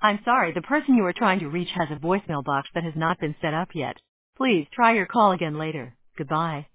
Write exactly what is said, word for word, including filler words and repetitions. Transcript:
I'm sorry, the person you are trying to reach has a voicemail box that has not been set up yet. Please try your call again later. Goodbye.